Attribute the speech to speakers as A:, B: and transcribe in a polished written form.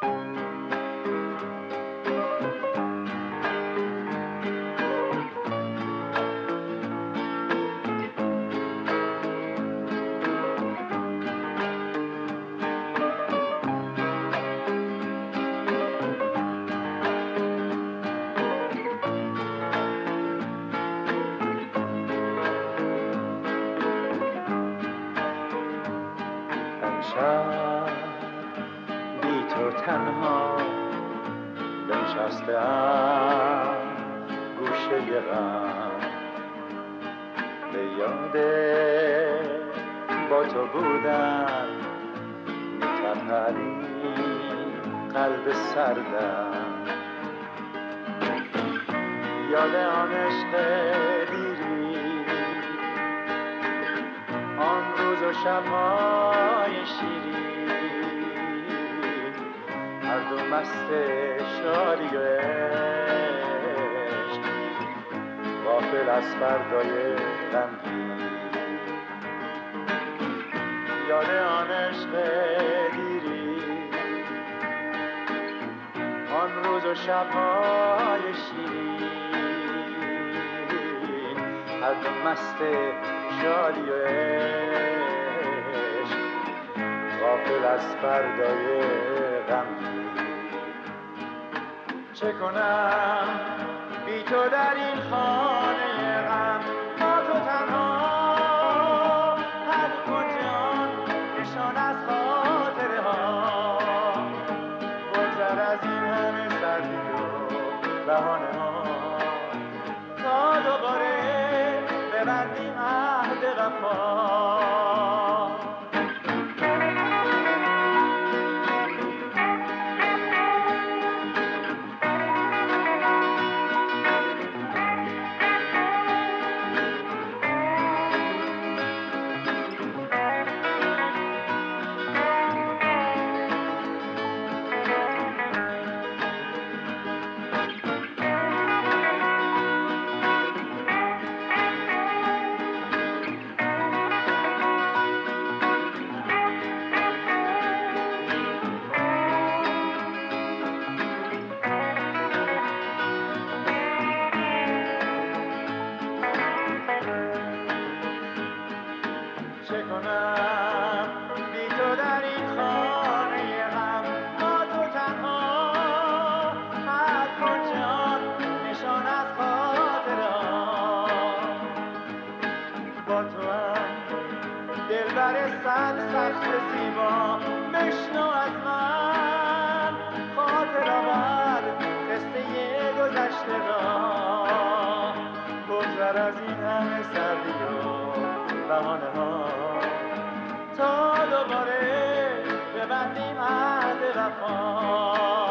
A: امشب بی تو تنها بنشستم گوشه غم، به یاد با تو بودن می‌تپد این قلب سردم، یاد آن عشق دیری، آن روز و شب‌های شیرین، هر دو مست شادی و عشق، غافل از فردای غمگین. یاد آن عشق دیری، آن روز و شب‌های شیرین، هر دو مست شادی و عشق، غافل از فردای غمگین. چه کنم بی تو در این خانه غم، با تو تنها حرف جان نشان از خاطره ها، بگذر از این همه سردی و بهانه ها، تا دوباره ببندیم عهد وفا. چه کنم بی تو در این خانه غم، با تو تنها حد کن جان نشان از خاطره ها، با تو هم دلبر صد سخت زیبا، بشنو از من خاطر آور قصه گذشته را، بگذر از این همه سردی و بهانه ها، تا دوباره ببندیم عهد وفا.